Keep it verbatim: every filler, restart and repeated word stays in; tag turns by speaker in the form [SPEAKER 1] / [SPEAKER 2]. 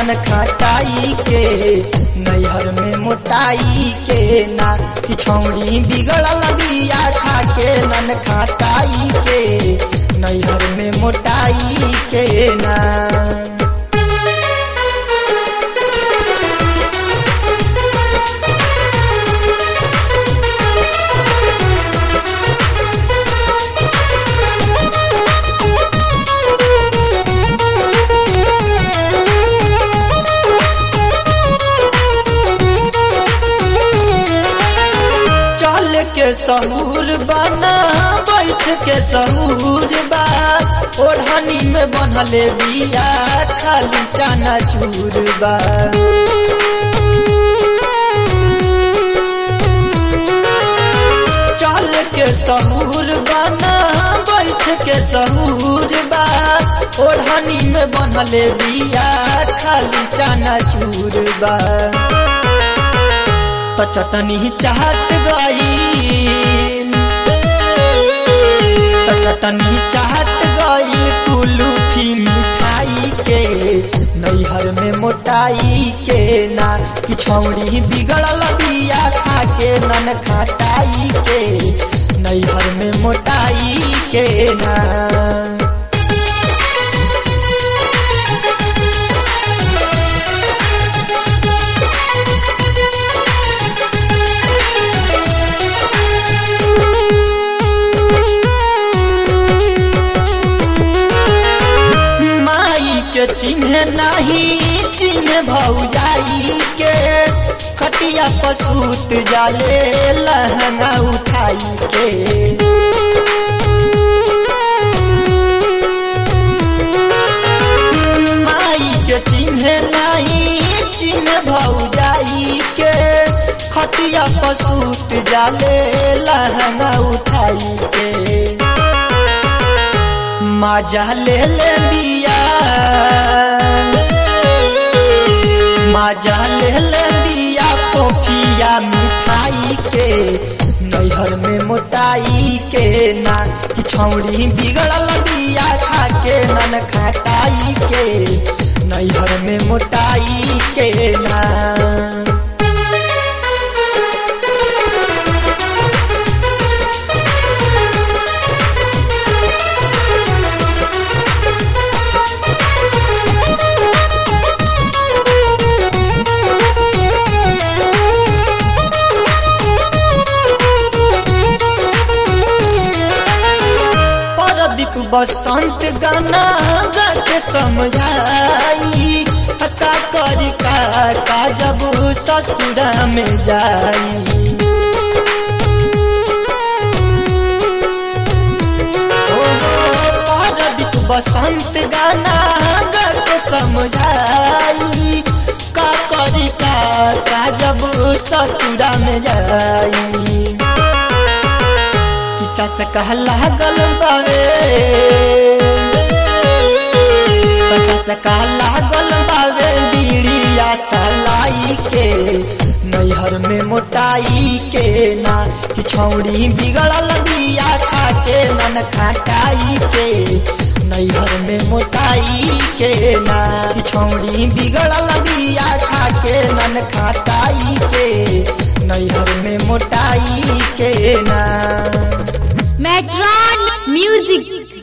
[SPEAKER 1] नन खटाई के नैहर में मोटाई के ना कि छौड़ी बिगड़ल बिया खा के नन खटाई के नैहर में मोटाई के ना। के सहूर बना बैठ के सहूर बा ओढ़नी में बनले बिया खाली चना चूर बा। चल के सहूर बना बैठ के सहूर बा ओढ़नी में बनले बिया खाली चना चूर बा। तो चटनी चाहत गईल तो चटनी चाहत गईल कुल्फी मिठाई के नैहर में मोटाई के ना कि छौड़ी बिगड़ल बिया खा के नन खटाई के नैहर में मोटाई के ना। चिन्ह नहीं चिन्ह भौजाई के खटिया पसूत जाले लहंगा उठाई के। माई के चिन्ह नहीं चिन्ह भौजाई के खटिया पसूत जाले लहंगा उठाई के। माजा ले ले बिया माजा ले ले बिया फोफिया मिठाई के नैहर में मोटाई के ना कि छौड़ी बिगड़ल बिया खा के नन खटाई के नैहर में मोटाई के ना। बसंत गाना गा के समझाई का करी का, का जब ससुरा में जाई। पारदीप बसंत गाना गा के समझाई का करी का, का जब ससुरा में जाई। चस कहला गल बावे चस कहला गल बावे बीड़िया सलाई के नैहर में मोटाई के ना कि छौड़ी बिगड़ल बिया खा के नन खटाई के नैहर में मोटाई के ना कि छौड़ी बिगड़ल बिया खा के नन खटाई के नैहर में मोटाई के ना।
[SPEAKER 2] मेट्रॉन म्यूजिक।